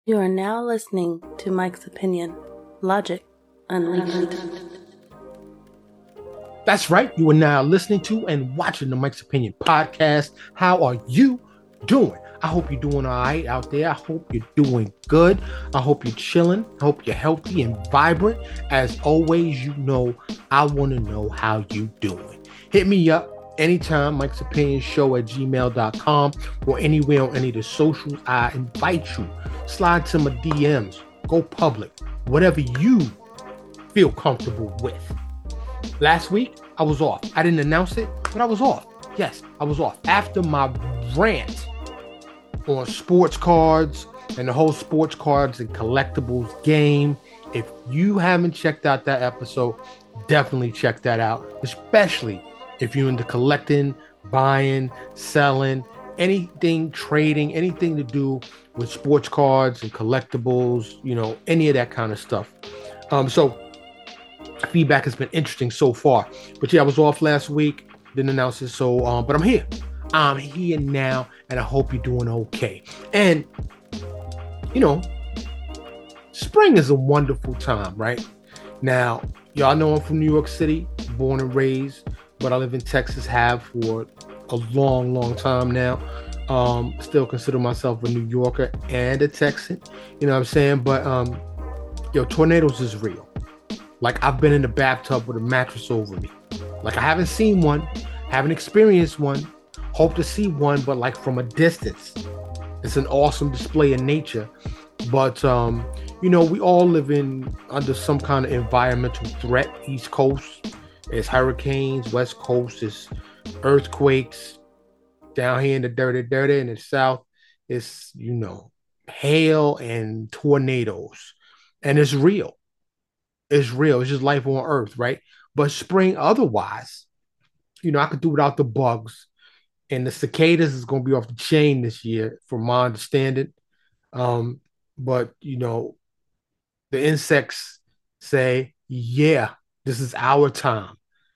You are now listening to Mike's Opinion, Logic Unleashed. That's right. You are now listening to and watching the Mike's Opinion podcast. How are you doing? I hope you're doing all right out there. I hope you're doing good. I hope you're chilling. I hope you're healthy and vibrant. As always, you know, I want to know how you doing. Hit me up anytime, Mike's Opinion Show at gmail.com or anywhere on any of the socials. I invite you. Slide to my DMs. Go public. Whatever you feel comfortable with. Last week, I was off. I didn't announce it, but I was off. Yes, I was off. After my rant on sports cards and the whole sports cards and collectibles game, if you haven't checked out that episode, definitely check that out, especially if you're into collecting, buying, selling, anything, trading, anything to do with sports cards and collectibles, you know, any of that kind of stuff. So feedback has been interesting so far. But yeah, I was off last week, didn't announce it, so but I'm here. I'm here now, and I hope you're doing okay. And you know, spring is a wonderful time, right? Now, y'all know I'm from New York City, born and raised, but I live in Texas, have for a long time now. Still consider myself a New Yorker and a Texan, you know what I'm saying? But tornadoes is real. Like, I've been in the bathtub with a mattress over me. Like, I haven't seen one, haven't experienced one, hope to see one, but like from a distance. It's an awesome display of nature. But, we all live under some kind of environmental threat. East Coast is hurricanes, West Coast is earthquakes. Down here in the dirty, in the South, it's, hail and tornadoes. And it's real. It's real. It's just life on Earth, right? But spring, otherwise, I could do without the bugs. And the cicadas is going to be off the chain this year, from my understanding. But the insects say, yeah, this is our time.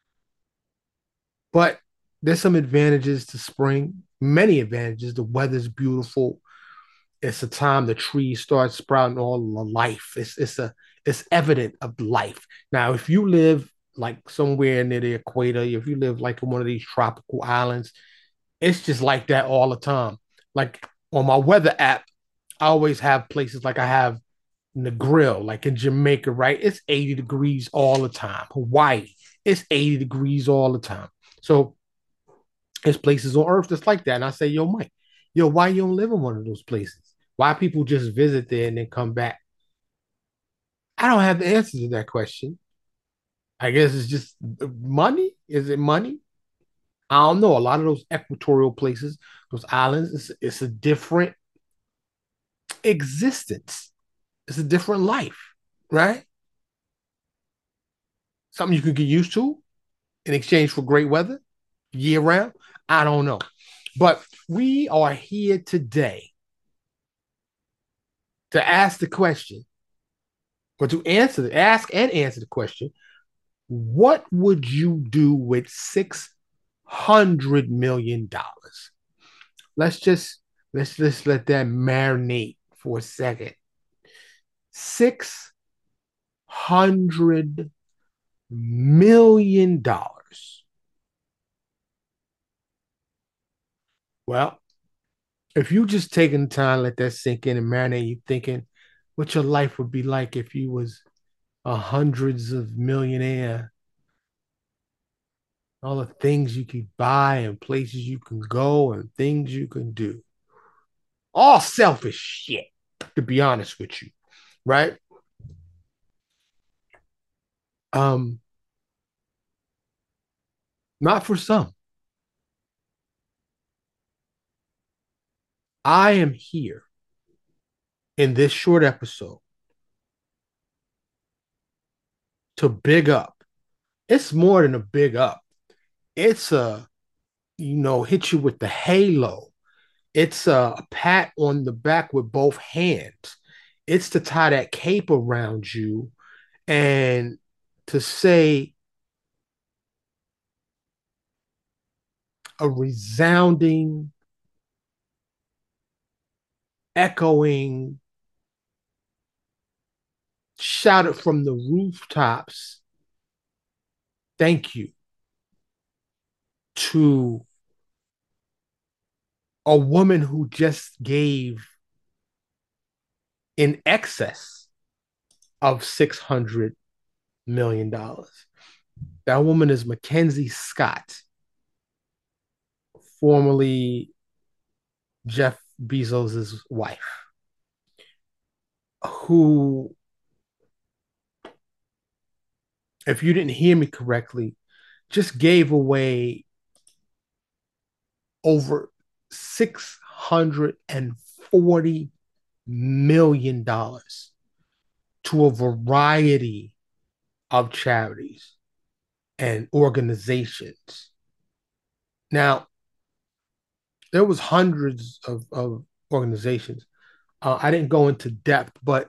But there's some advantages to spring, many advantages. The weather's beautiful. It's a time the trees start sprouting all the life. It's evident of life. Now, if you live like somewhere near the equator, if you live like in one of these tropical islands, it's just like that all the time. Like on my weather app, I always have places like I have Negril, like in Jamaica, right? It's 80 degrees all the time. Hawaii, it's 80 degrees all the time. So there's places on Earth that's like that. And I say, yo, Mike, why you don't live in one of those places? Why people just visit there and then come back? I don't have the answer to that question. I guess it's just money. Is it money? I don't know. A lot of those equatorial places, those islands, it's a different existence. It's a different life, right? Something you can get used to in exchange for great weather year round. I don't know. But we are here today to ask the question, or to ask and answer the question, what would you do with $600 million? Let's let that marinate for a second. $600 million. Well, if you just taking time, let that sink in and marinate, you thinking what your life would be like if you was a hundreds of millionaire, all the things you could buy and places you can go and things you can do. All selfish shit, to be honest with you, right? Um, Not for some. I am here in this short episode to big up. It's more than a big up. It's hit you with the halo. It's a pat on the back with both hands. It's to tie that cape around you and to say a resounding, echoing shouted from the rooftops, thank you to a woman who just gave in excess of $600 million. That woman is Mackenzie Scott, formerly Jeff Bezos' wife, who, if you didn't hear me correctly, just gave away over $640 million to a variety of charities and organizations. Now, there was hundreds of organizations. I didn't go into depth, but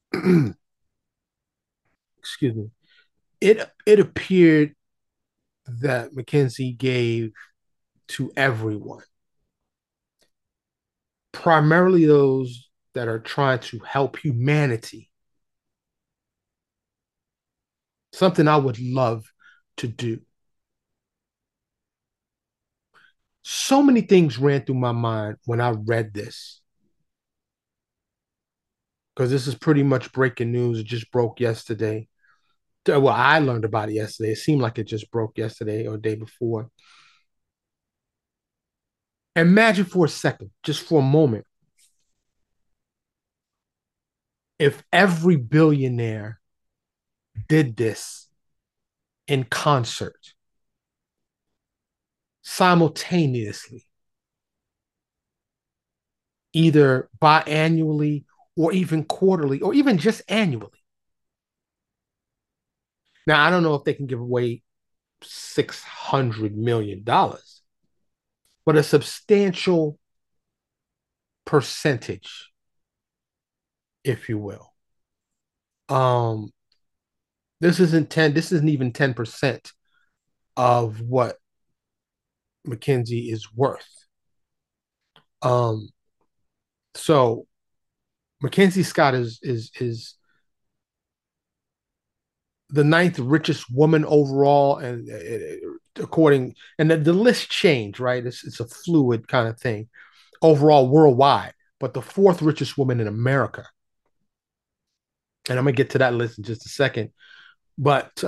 excuse me, it appeared that Mackenzie gave to everyone, primarily those that are trying to help humanity. Something I would love to do. So many things ran through my mind when I read this, because this is pretty much breaking news. It just broke yesterday. Well, I learned about it yesterday. It seemed like it just broke yesterday or the day before. Imagine for a second, just for a moment, if every billionaire did this in concert, simultaneously, either biannually or even quarterly or even just annually. Now, I don't know if they can give away $600 million, but a substantial percentage, if you will. Um, this isn't 10, this isn't even 10% of what Mackenzie is worth. Um, so Mackenzie Scott is the ninth richest woman overall, and according, and the list changed, right? It's a fluid kind of thing overall worldwide, but the fourth richest woman in America. And I'm gonna get to that list in just a second. But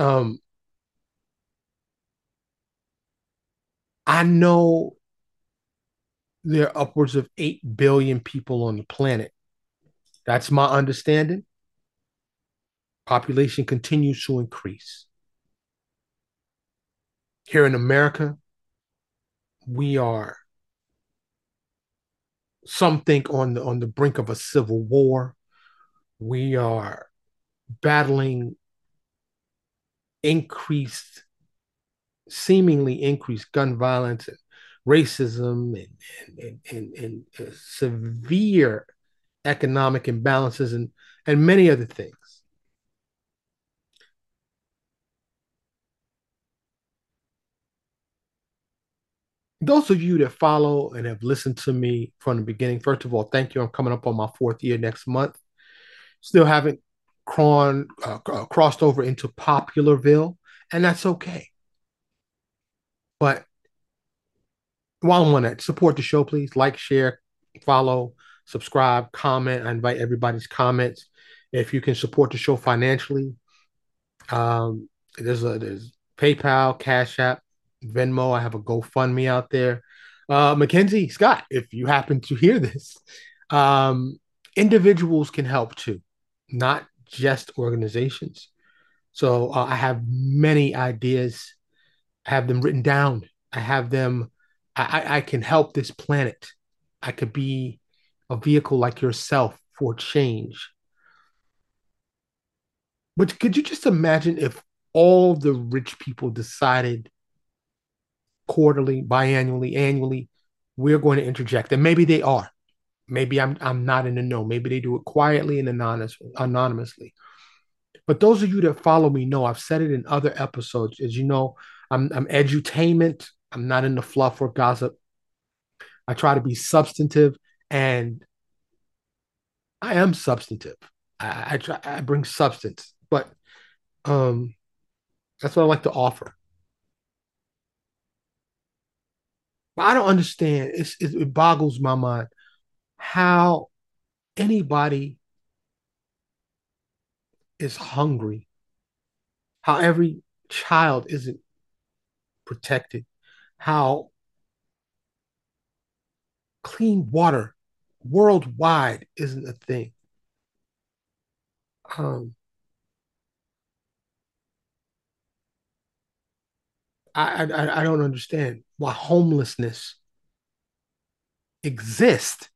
I know there are upwards of 8 billion people on the planet. That's my understanding. Population continues to increase. Here in America, we are, some think, on the brink of a civil war. We are battling increased, seemingly increased gun violence and racism and severe economic imbalances and many other things. Those of you that follow and have listened to me from the beginning, first of all, thank you. I'm coming up on my 4th year next month. Still haven't crossed over into Popularville, and that's okay. But while I'm on that, support the show, please. Like, share, follow, subscribe, comment. I invite everybody's comments. If you can support the show financially, there's PayPal, Cash App, Venmo. I have a GoFundMe out there. Mackenzie Scott, if you happen to hear this, individuals can help too, not just organizations. So I have many ideas. I have them written down. I have them. I can help this planet. I could be a vehicle like yourself for change. But could you just imagine if all the rich people decided quarterly, biannually, annually, we're going to interject? And maybe they are. Maybe I'm not in the know. Maybe they do it quietly and anonymously. But those of you that follow me know I've said it in other episodes. As you know, I'm edutainment. I'm not into fluff or gossip. I try to be substantive, and I am substantive. I bring substance But um, that's what I like to offer. But I don't understand. It boggles my mind how anybody is hungry, how every child isn't protected, how clean water worldwide isn't a thing. Um, I don't understand why homelessness exists.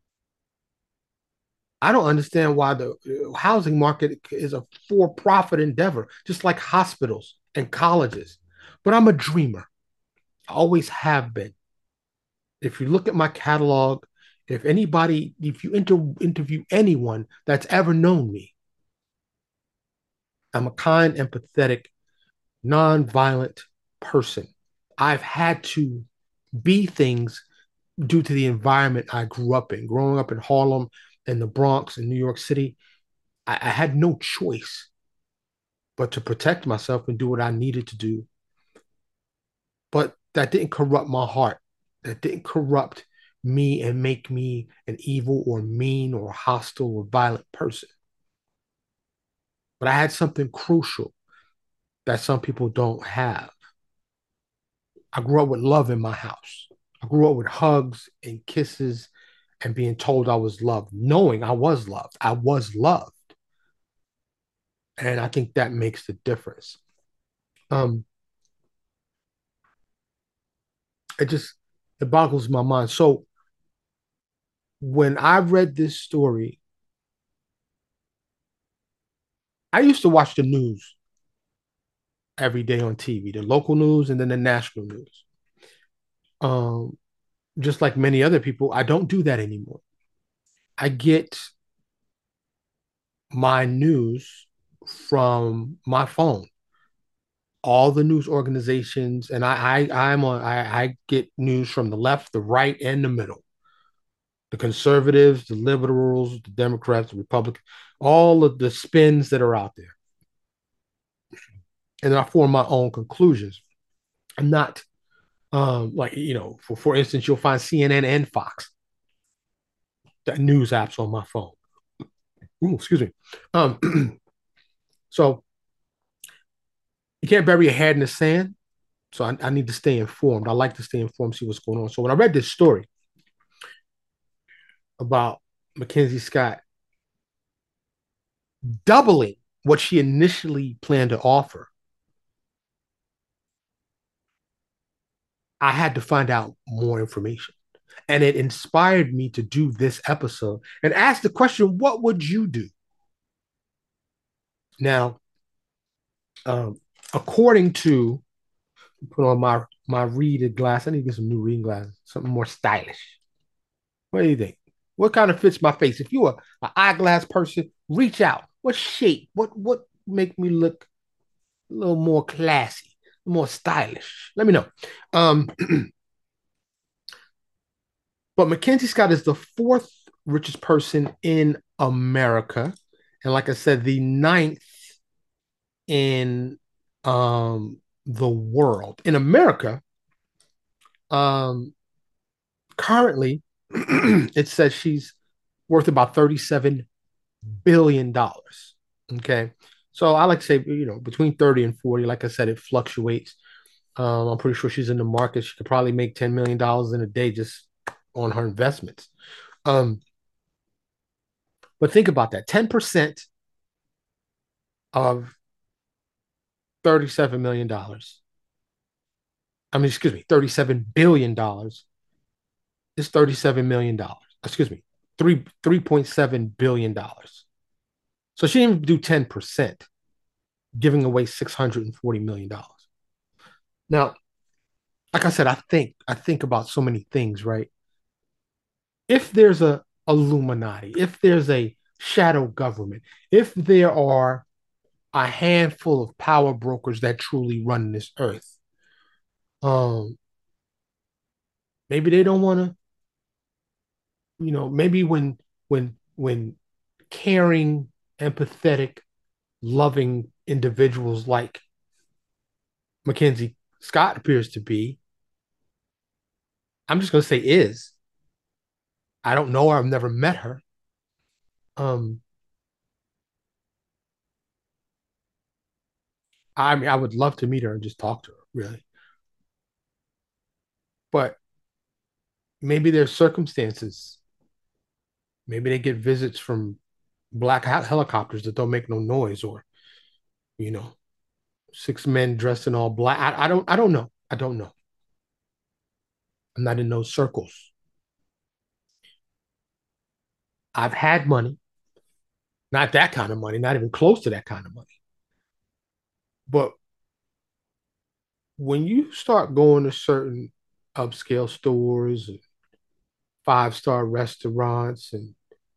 I don't understand why the housing market is a for-profit endeavor, just like hospitals and colleges. But I'm a dreamer. I always have been. If you look at my catalog, if you interview anyone that's ever known me, I'm a kind, empathetic, non-violent person. I've had to be things due to the environment I grew up in. Growing up in Harlem and the Bronx in New York City, I had no choice but to protect myself and do what I needed to do. But that didn't corrupt my heart. That didn't corrupt me and make me an evil or mean or hostile or violent person. But I had something crucial that some people don't have. I grew up with love in my house. I grew up with hugs and kisses and being told I was loved, knowing I was loved. I was loved. And I think that makes the difference. Um, it just it boggles my mind. So when I read this story, I used to watch the news every day on TV, the local news and then the national news. Um, just like many other people, I don't do that anymore. I get my news from my phone. All the news organizations, and I get news from the left, the right, and the middle. The conservatives, the liberals, the Democrats, the Republicans, all of the spins that are out there. And I form my own conclusions. I'm not like, for instance, you'll find CNN and Fox, the news apps on my phone. Ooh, excuse me. So you can't bury your head in the sand. So I need to stay informed. I like to stay informed, see what's going on. So when I read this story about Mackenzie Scott doubling what she initially planned to offer, I had to find out more information. And it inspired me to do this episode and ask the question, what would you do? Now, um, according to put on my reading glass, I need to get some new reading glasses, something more stylish. What do you think? What kind of fits my face? If you're an eyeglass person, reach out. What shape? What make me look a little more classy, more stylish? Let me know. Um, but Mackenzie Scott is the fourth richest person in America, and like I said, the ninth in the world. In America, um, currently, it says she's worth about $37 billion. Okay. So I like to say, between 30 and 40, like I said, it fluctuates. I'm pretty sure she's in the market. She could probably make $10 million in a day just on her investments. Um, but think about that. 10% of $37 million. I mean, excuse me, $37 billion is $37 million. Excuse me, $3.7 billion. So she didn't even do 10%, giving away $640 million. Now, like I said, I think about so many things, right? If there's a Illuminati, if there's a shadow government, if there are a handful of power brokers that truly run this earth, um, maybe they don't want to, maybe when caring, empathetic, loving individuals like Mackenzie Scott appears to be. I'm just going to say is. I don't know her. I've never met her. Um, I mean, I would love to meet her and just talk to her, really. But maybe there's circumstances. Maybe they get visits from black helicopters that don't make no noise, or you know, six men dressed in all black. I don't know. I don't know. I'm not in those circles. I've had money, not that kind of money, not even close to that kind of money. But when you start going to certain upscale stores and five-star restaurants, and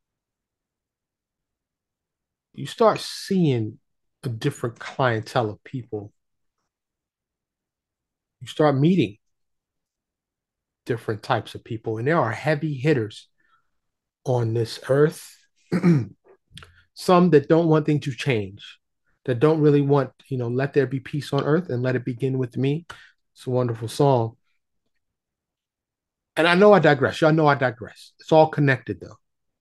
you start seeing a different clientele of people, you start meeting different types of people, and there are heavy hitters on this earth. Some that don't want things to change, that don't really want, let there be peace on earth and let it begin with me. It's a wonderful song. And I know I digress. Y'all know I digress. It's all connected though.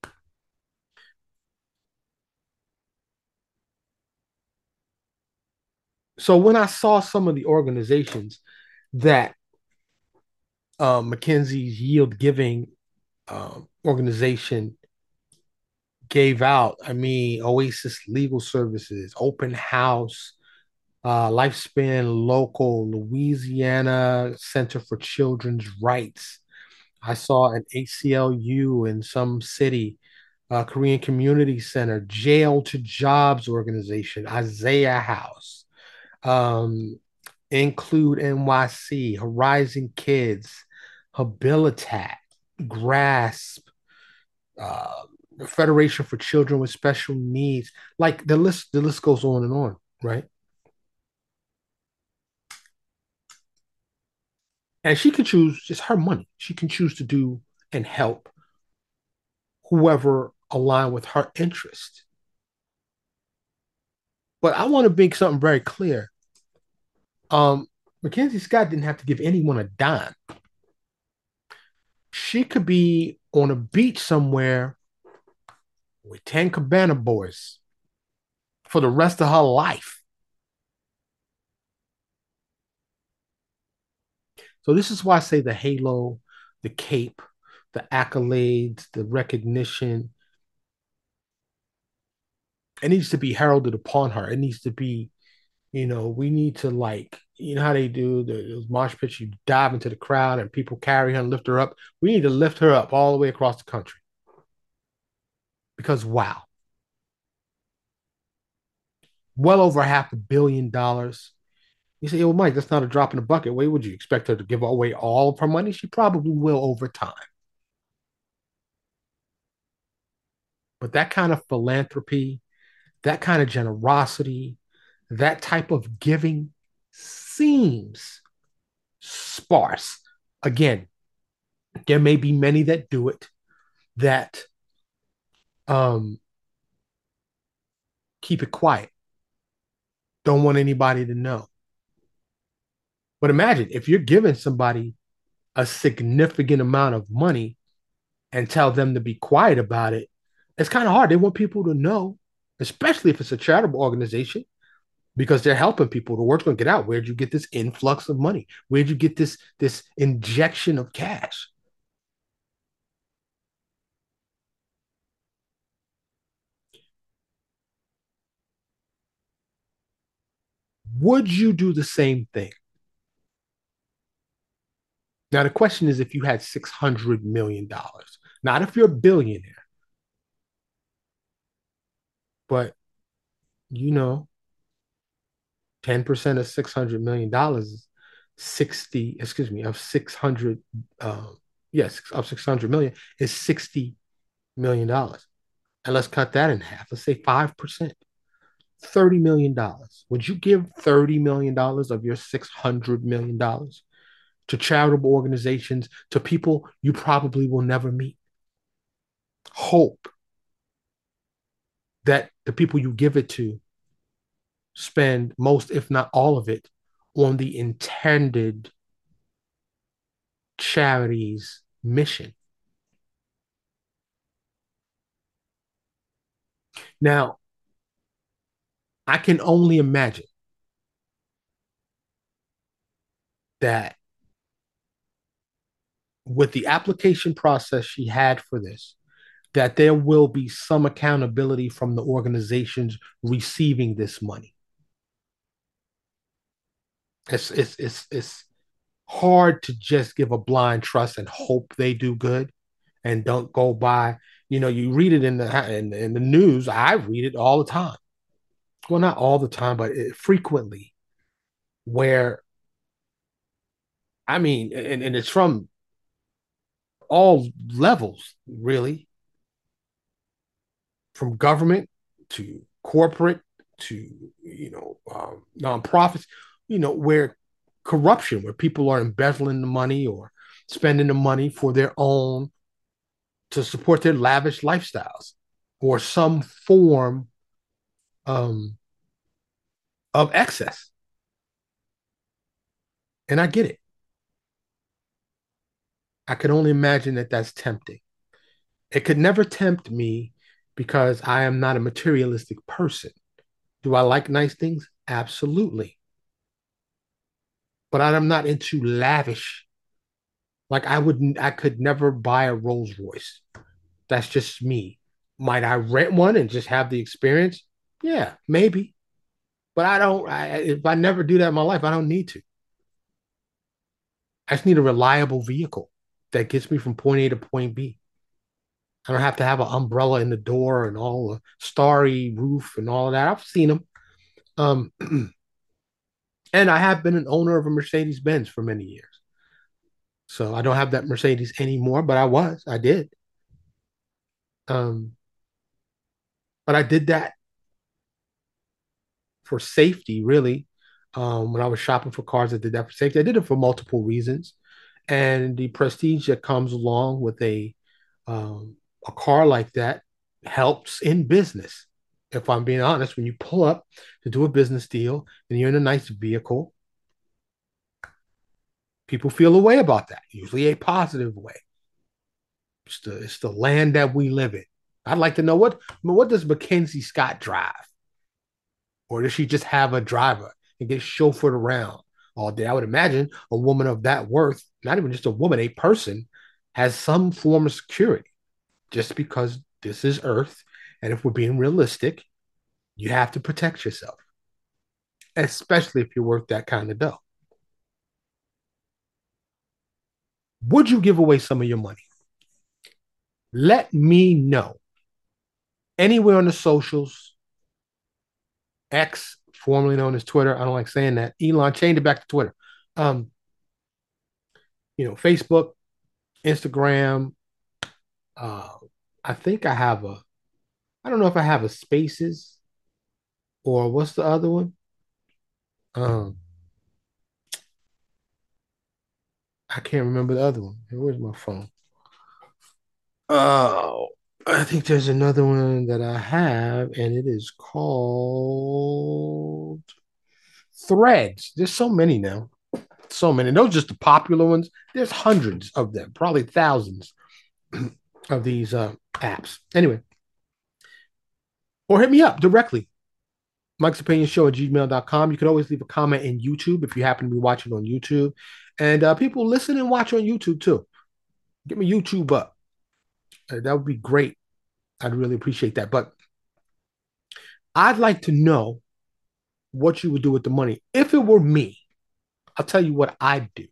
So when I saw some of the organizations that Mackenzie's Yield Giving organization gave out, I mean, Oasis Legal Services, Open House, Lifespan Local, Louisiana Center for Children's Rights. I saw an ACLU in some city, Korean Community Center, Jail to Jobs organization, Isaiah House, um, Include NYC, Horizon Kids, Habilitat, Grasp, uh, Federation for Children with Special Needs. Like the list goes on and on, right? And she can choose, it's her money. She can choose to do and help whoever align with her interest. But I want to make something very clear. Mackenzie Scott didn't have to give anyone a dime. She could be on a beach somewhere with 10 Cabana boys for the rest of her life. So this is why I say the halo, the cape, the accolades, the recognition, it needs to be heralded upon her. It needs to be, we need to, like, how they do those mosh pits, you dive into the crowd and people carry her and lift her up. We need to lift her up all the way across the country. Because wow, well over $500 million. You say, well, Mike, that's not a drop in the bucket. Why would you expect her to give away all of her money? She probably will over time. But that kind of philanthropy, that kind of generosity, that type of giving seems sparse. Again, there may be many that do it that um, keep it quiet, don't want anybody to know. But imagine if you're giving somebody a significant amount of money and tell them to be quiet about it, it's kind of hard. They want people to know, especially if it's a charitable organization, because they're helping people. The word's going to get out. Where'd you get this influx of money? Where'd you get this injection of cash? Would you do the same thing? Now, the question is if you had $600 million, not if you're a billionaire, but you know, 10% of $600 million is 60, excuse me, of 600, yes, of 600 million is $60 million. And let's cut that in half. Let's say 5%, $30 million. Would you give $30 million of your $600 million to charitable organizations, to people you probably will never meet? Hope that the people you give it to spend most, if not all of it, on the intended charity's mission. Now, I can only imagine that with the application process she had for this, that there will be some accountability from the organizations receiving this money. It's hard to just give a blind trust and hope they do good and don't go by. You read it in the news. I read it all the time. Well, not all the time, but frequently. Where I mean, and it's from all levels, really, from government to corporate to nonprofits. Where corruption, where people are embezzling the money or spending the money for their own to support their lavish lifestyles or some form um, of excess. And I get it. I can only imagine that that's tempting. It could never tempt me because I am not a materialistic person. Do I like nice things? Absolutely. But I'm not into lavish. Like I could never buy a Rolls Royce. That's just me. Might I rent one and just have the experience? Yeah, maybe. But I don't. If I never do that in my life, I don't need to. I just need a reliable vehicle that gets me from point A to point B. I don't have to have an umbrella in the door and all the starry roof and all of that. I've seen them. Um, and I have been an owner of a Mercedes Benz for many years. So I don't have that Mercedes anymore, but I did. Um, but I did that for safety, really. When I was shopping for cars, I did that for safety. I did it for multiple reasons, and the prestige that comes along with a car like that helps in business. If I'm being honest, when you pull up to do a business deal and you're in a nice vehicle, people feel a way about that, usually a positive way. It's the land that we live in. I'd like to know what does Mackenzie Scott drive? Or does she just have a driver and get chauffeured around all day? I would imagine a woman of that worth, not even just a woman, a person, has some form of security just because this is Earth. And if we're being realistic, you have to protect yourself, especially if you're worth that kind of dough. Would you give away some of your money? Let me know anywhere on the socials, X, formerly known as Twitter. I don't like saying that. Elon changed it back to Twitter. Um, Facebook, Instagram. Uh, I think I have a. I don't know if I have a Spaces or what's the other one. Um, I can't remember the other one. Where's my phone? Oh, I think there's another one that I have, and it is called Threads. There's so many now. So many. Those are just the popular ones. There's hundreds of them, probably thousands of these apps. Anyway, or hit me up directly. Mike's Opinion Show at gmail.com. You could always leave a comment in YouTube if you happen to be watching on YouTube. And people listen and watch on YouTube too. Get me YouTube up. That would be great. I'd really appreciate that. But I'd like to know what you would do with the money. If it were me, I'll tell you what I'd do.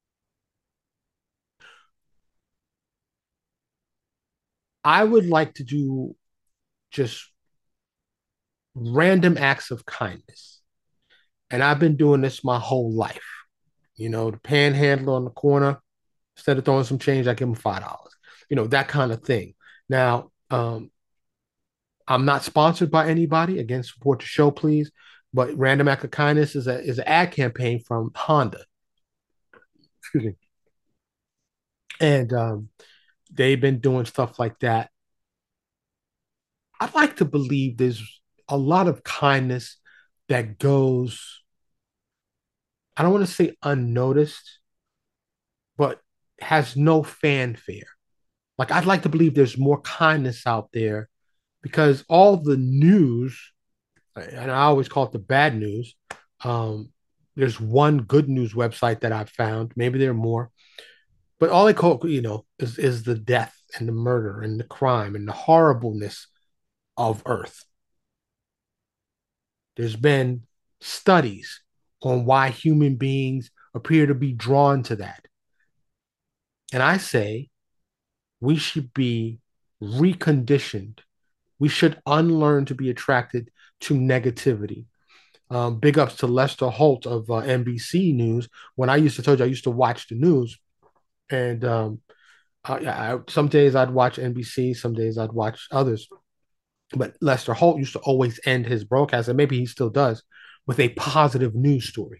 I would like to do just random acts of kindness. And I've been doing this my whole life. The panhandler on the corner, instead of throwing some change, I give them $5. That kind of thing. Now, I'm not sponsored by anybody. Again, support the show, please. But Random Act of Kindness is an ad campaign from Honda. Excuse me. And they've been doing stuff like that. I'd like to believe there's a lot of kindness that goes, I don't want to say unnoticed, but has no fanfare. Like, I'd like to believe there's more kindness out there because all the news, and I always call it the bad news. Um, there's one good news website that I've found. Maybe there are more, but all they call, is the death and the murder and the crime and the horribleness of Earth. There's been studies on why human beings appear to be drawn to that. And I say we should be reconditioned. We should unlearn to be attracted to negativity. Big ups to Lester Holt of NBC News. When I used to told you I used to watch the news, and some days I'd watch NBC, some days I'd watch others. But Lester Holt used to always end his broadcast, and maybe he still does, with a positive news story.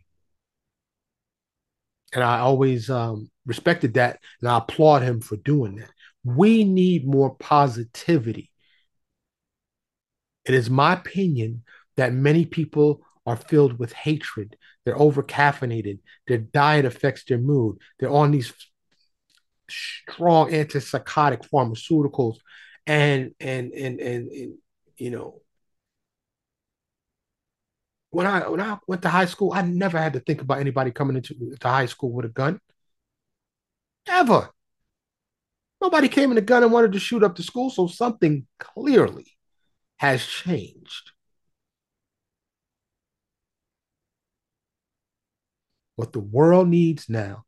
And I always respected that, and I applaud him for doing that. We need more positivity. It is my opinion that many people are filled with hatred. They're over caffeinated. Their diet affects their mood. They're on these strong antipsychotic pharmaceuticals, and you know, when I went to high school, I never had to think about anybody coming into to high school with a gun ever. Nobody came in a gun and wanted to shoot up the school, so something clearly has changed. What the world needs now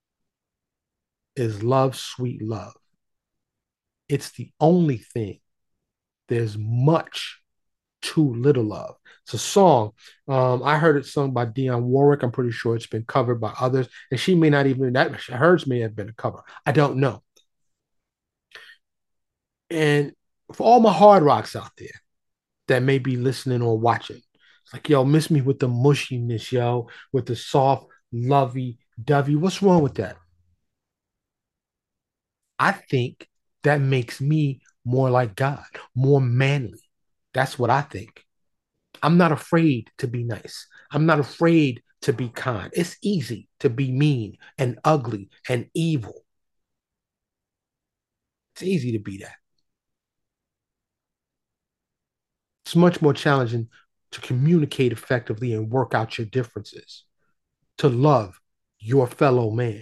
is love, sweet love. It's the only thing there's much too little of. It's a song. I heard it sung by Dionne Warwick. I'm pretty sure it's been covered by others, and she may not even that hers may have been a cover. I don't know. And for all my hard rocks out there that may be listening or watching, it's like, yo, miss me with the mushiness, yo, with the soft, lovey dovey. What's wrong with that? I think that makes me more like God, more manly. That's what I think. I'm not afraid to be nice. I'm not afraid to be kind. It's easy to be mean and ugly and evil. It's easy to be that. It's much more challenging to communicate effectively and work out your differences, to love your fellow man.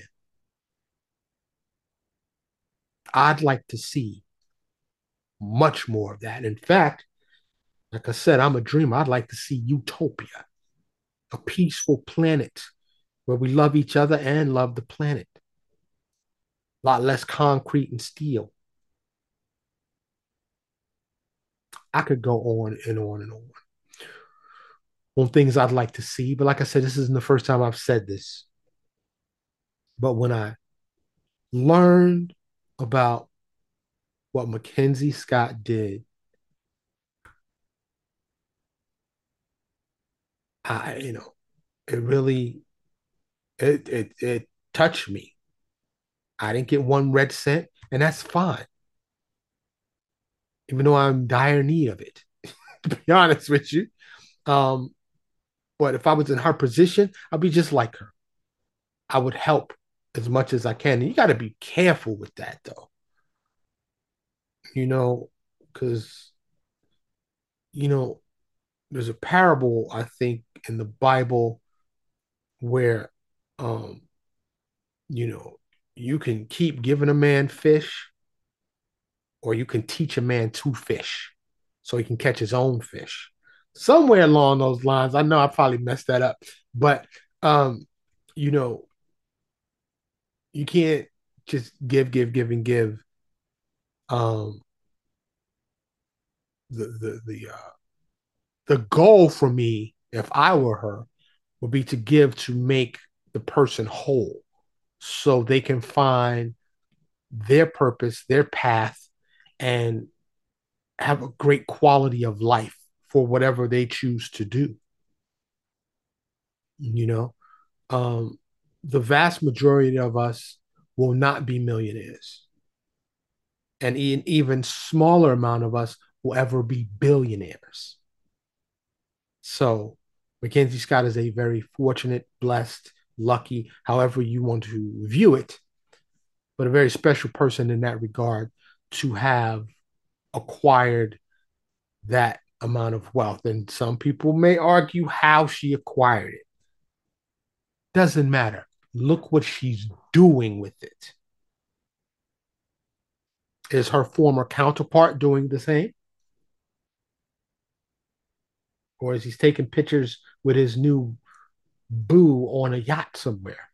I'd like to see much more of that. In fact, like I said, I'm a dreamer. I'd like to see utopia, a peaceful planet where we love each other and love the planet. A lot less concrete and steel. I could go on and on and on things I'd like to see. But like I said, this isn't the first time I've said this. But when I learned about what Mackenzie Scott did, it really it touched me. I didn't get one red cent, and that's fine, even though I'm in dire need of it. To be honest with you, um, but if I was in her position, I'd be just like her. I would help as much as I can. And you got to be careful with that, though. You know, because you know, there's a parable I think in the Bible where, um, you know, you can keep giving a man fish, or you can teach a man to fish, so he can catch his own fish. Somewhere along those lines, I know I probably messed that up, but um, you know, you can't just give, and give. Um, the goal for me, if I were her, would be to give to make the person whole, so they can find their purpose, their path, and have a great quality of life for whatever they choose to do. You know, um, the vast majority of us will not be millionaires, and an even smaller amount of us will ever be billionaires. So Mackenzie Scott is a very fortunate, blessed, lucky, however you want to view it, but a very special person in that regard to have acquired that amount of wealth. And some people may argue how she acquired it. Doesn't matter. Look what she's doing with it. Is her former counterpart doing the same? Or is he taking pictures with his new boo on a yacht somewhere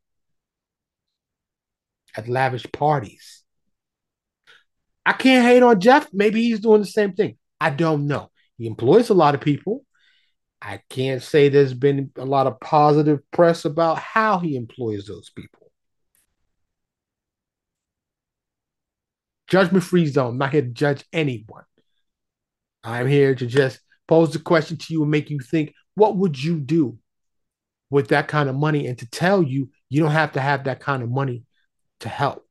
at lavish parties? I can't hate on Jeff. Maybe he's doing the same thing. I don't know. He employs a lot of people. I can't say there's been a lot of positive press about how he employs those people. Judgment free zone. I'm not here to judge anyone. I'm here to just pose the question to you and make you think, what would you do with that kind of money? And to tell you, you don't have to have that kind of money to help,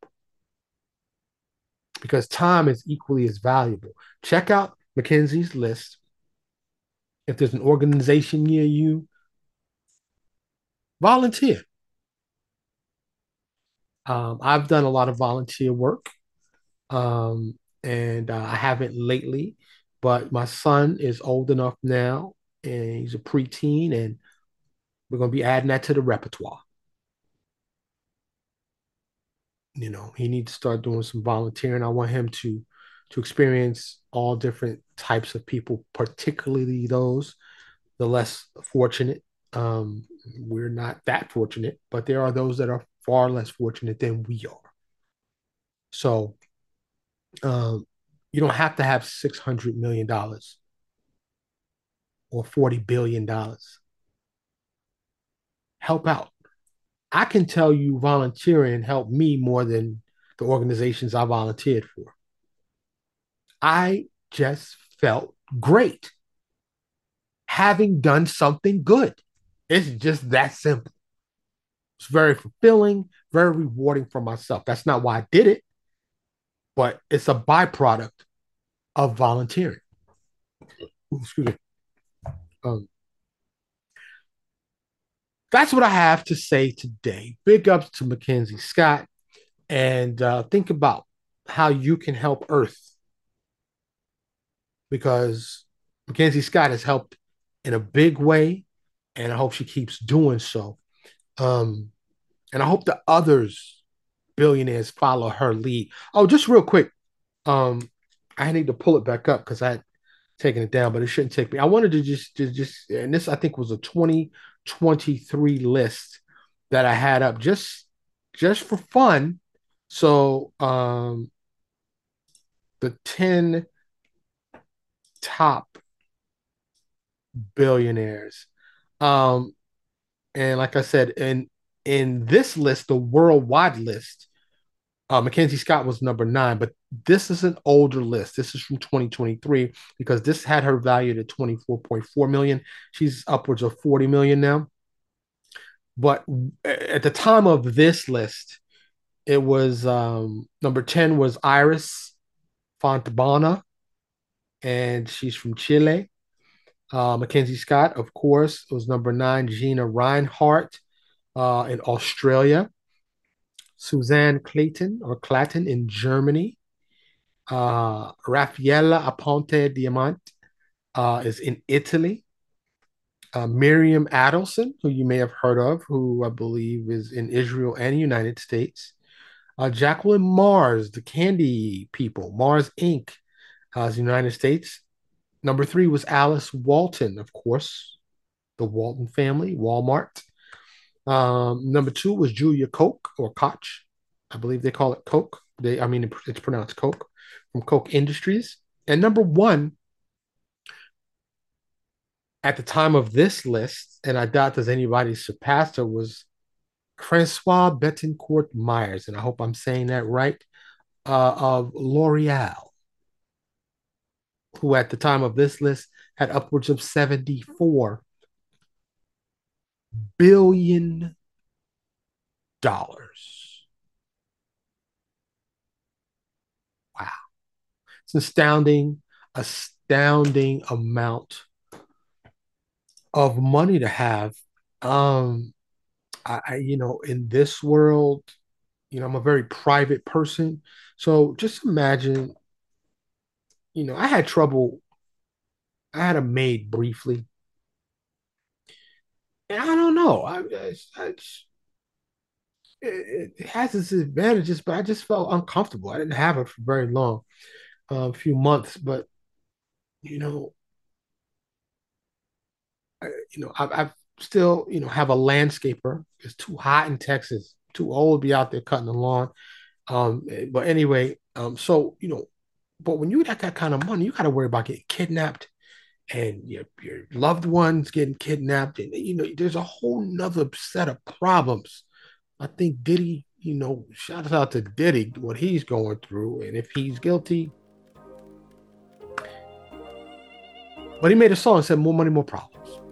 because time is equally as valuable. Check out Mackenzie's list. If there's an organization near you, volunteer. I've done a lot of volunteer work, and I haven't lately, but my son is old enough now, and he's a preteen, and we're going to be adding that to the repertoire. He needs to start doing some volunteering. I want him to experience all different types of people, particularly those the less fortunate. We're not that fortunate, but there are those that are far less fortunate than we are. So um, you don't have to have $600 million or $40 billion. Help out. I can tell you, volunteering helped me more than the organizations I volunteered for. I just felt great having done something good. It's just that simple. It's very fulfilling, very rewarding for myself. That's not why I did it, but it's a byproduct of volunteering. Excuse me. Um, that's what I have to say today. Big ups to Mackenzie Scott, and think about how you can help Earth, because Mackenzie Scott has helped in a big way, and I hope she keeps doing so. Um, and I hope the others billionaires follow her lead. Oh, just real quick, um, I need to pull it back up because I had taken it down, but it shouldn't take me. I wanted to just, and this I think was a 2023 list that I had up just for fun. So the 10 top billionaires. Um, and like I said, in this list, the worldwide list, Mackenzie Scott was number 9, but this is an older list. This is from 2023 because this had her valued at 24.4 million. She's upwards of 40 million now. But at the time of this list, it was number 10 was Iris Fontbona, and she's from Chile. Mackenzie Scott, of course, was number 9. Gina Reinhardt in Australia. Suzanne Clayton or Clayton in Germany. Raffaella Aponte Diamant is in Italy. Miriam Adelson, who you may have heard of, who I believe is in Israel and United States. Jacqueline Mars, the candy people, Mars Inc., is United States. Number 3 was Alice Walton, of course, the Walton family, Walmart. Number 2 was Julia Koch or Koch. I believe they call it Coke. It's pronounced Coke, from Koch Industries. And number 1 at the time of this list, and I doubt there's anybody surpassed her, was Francois Betancourt Myers, and I hope I'm saying that right, of L'Oreal, who at the time of this list had upwards of $74 billion. Wow. It's an astounding amount of money to have. In this world, I'm a very private person. So just imagine, I had trouble. I had a maid briefly, and I don't know. It has its advantages, but I just felt uncomfortable. I didn't have her for very long, a few months, but you know, I've still, have a landscaper. It's too hot in Texas, too old to be out there cutting the lawn. But anyway, but when you got that kind of money, you got to worry about getting kidnapped and your loved ones getting kidnapped, and there's a whole nother set of problems. I think Diddy, shout out to Diddy, what he's going through, and if he's guilty. But he made a song that said more money, more problems.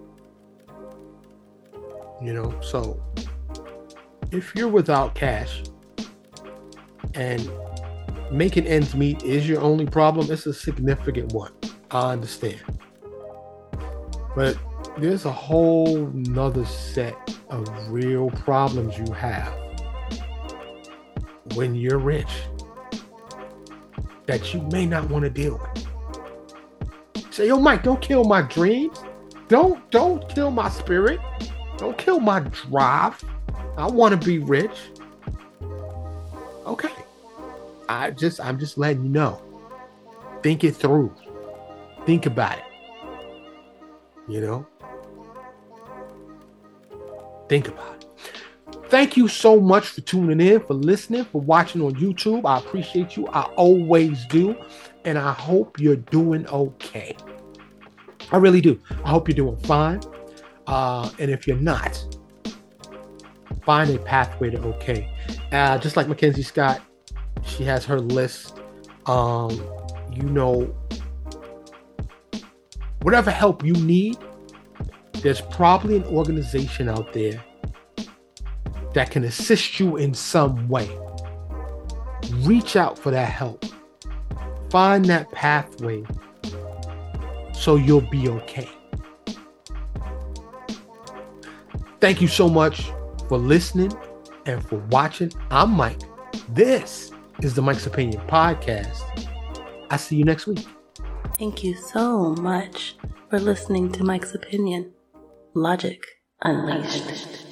So if you're without cash and making ends meet is your only problem, it's a significant one. I understand. But there's a whole nother set of real problems you have when you're rich that you may not want to deal with. Say, yo, Mike, don't kill my dreams. Don't kill my spirit. Don't kill my drive. I want to be rich. Okay. I'm just letting you know. Think it through. Think about it. Think about it. Thank you so much for tuning in, for listening, for watching on YouTube. I appreciate you. I always do. And I hope you're doing okay. I really do. I hope you're doing fine. And if you're not, find a pathway to okay. Just like Mackenzie Scott, she has her list. Whatever help you need, there's probably an organization out there that can assist you in some way. Reach out for that help. Find that pathway so you'll be okay. Thank you so much for listening and for watching. I'm Mike. This is the Mike's Opinion Podcast. I'll see you next week. Thank you so much for listening to Mike's Opinion. Logic Unleashed.